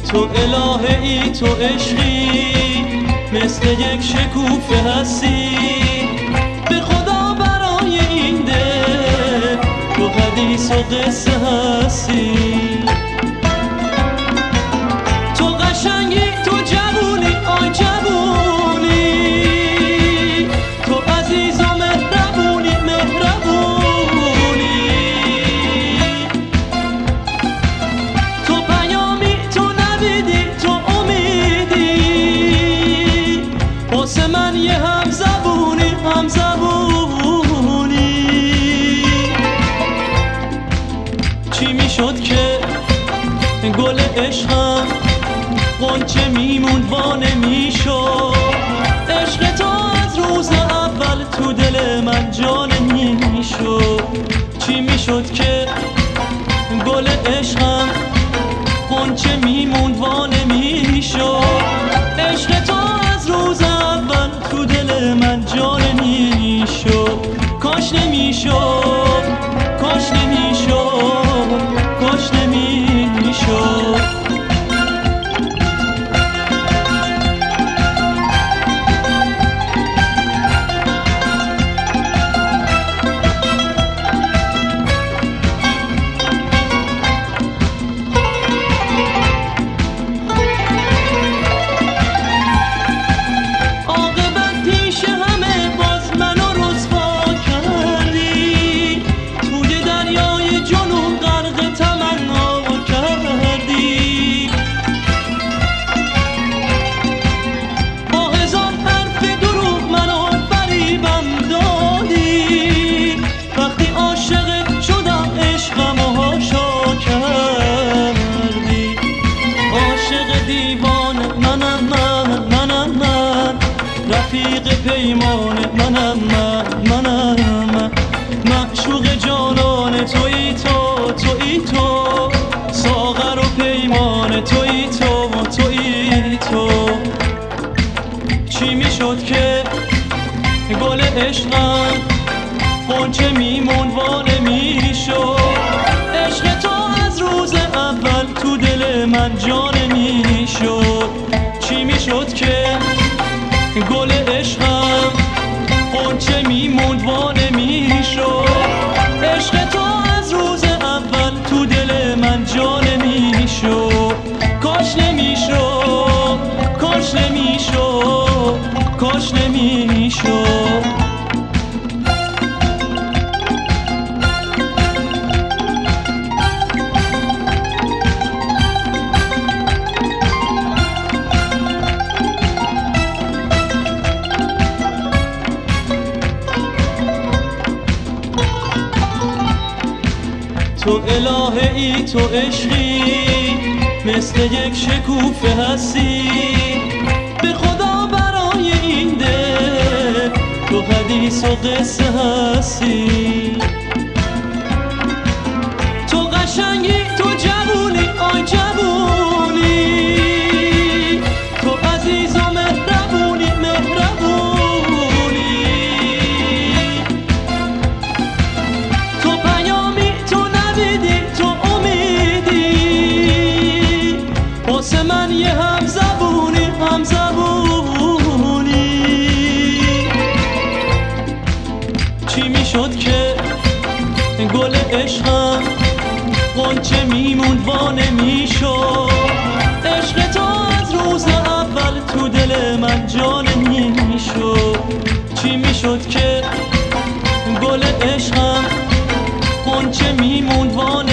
تو الهه‌ای، تو عشقی، مثل یک شکوفه هستی. به خدا برای این دل تو حدیث و قصه هستی. تو قشنگی، تو جوونی، آی جوونی، تو عزیز و مهربونی، مهربونی. تو پیامی، تو نویدی، تو امیدی، واسه من یه همزبونی، همزبونی. چی میشد که گل عشقم غنچه میموند وا نمیشد؟ عشق تو از روز اول تو دل من جان میشد. چی میشد که گل عشقم غنچه میموند وا نمیشد؟ عشق تو از روز اول تو دل من جان میشد. کاش نمیشد، کاش نمیشد، کاش نمیشد. رفیق پیمان منم من، معشوق جانان تویی تو، تویی تو، ساغر و پیمان تویی تو، تویی تو. چی میشد که گل عشقم غنچه میموند وا نمیشد؟ عشق تو از روز اول تو دل من جان میشد. چی میشد که گل عشقم غنچه میموند وا نمیشد؟ عشق تو از روز اول تو دل من جان میشد. کاش نمیشد، کاش نمیشد، کاش نمیشد. تو الهه‌ای، تو عشقی، مثل یک شکوفه هستی. به خدا برای این دل تو حدیث و قصه هستی. تو قشنگی، تو جوونی، آی جوونی، تو عزیز و مهربونی، مهربونی. تو پیامی، تو نویدی، تو امیدی، واسه من یه همزبونی، همزبونی. چی میشد که گل عشقم غنچه میموند وا نمیشد؟ عشق تو از روز اول تو دل من جان میشد. چی میشد که گل عشقم غنچه میموند وا